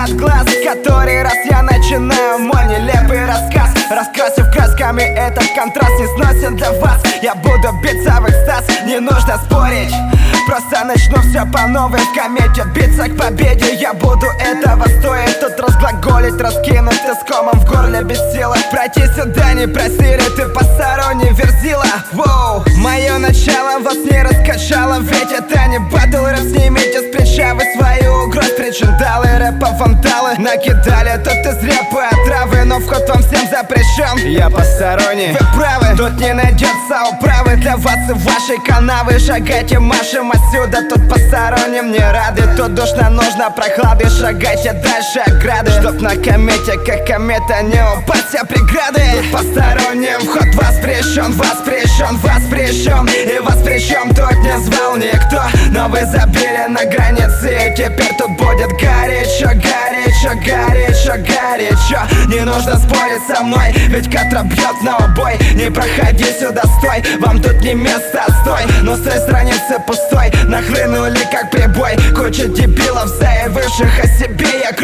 взгляд глаз, который раз я начинаю мой нелепый рассказ, раскрасив красками этот контраст не сносен для вас. Я буду биться в экстаз, не нужно спорить, просто начну все по новой в комете. Биться к победе, я буду этого стоить. Тут разглаголить, раскинуть искомом в горле без силы. Пройти сюда не просили, ты посторонний верзила. Воу, мое начало вас не раскачало, ведь это не батл рэп. Снимите с плеча вы свою угроз, причиндалы, рэпа вандалы накидали тут из рэпа отравы, но вход вам всем запрещен. Я посторонний, вы правы, тут не найдется управы для вас и вашей канавы. Шагайте, машем отсюда, тут посторонним не рады. Тут душно, нужно прохлады, шагайте дальше ограды, чтоб на комете, как комета, не упасть все преграды. Тут посторонним вход воспрещен, воспрещен, воспрещен. И воспрещен тут не звал никто, но вы забили на границе, и теперь тут будет горячо, горячо, горячо, горячо. Не нужно спорить со мной, ведь катра бьет на убой. Не проходи сюда, стой, вам тут не место, стой. Но с той страницы пустой, нахлынули как прибой. Куча дебилов, заявивших о себе, я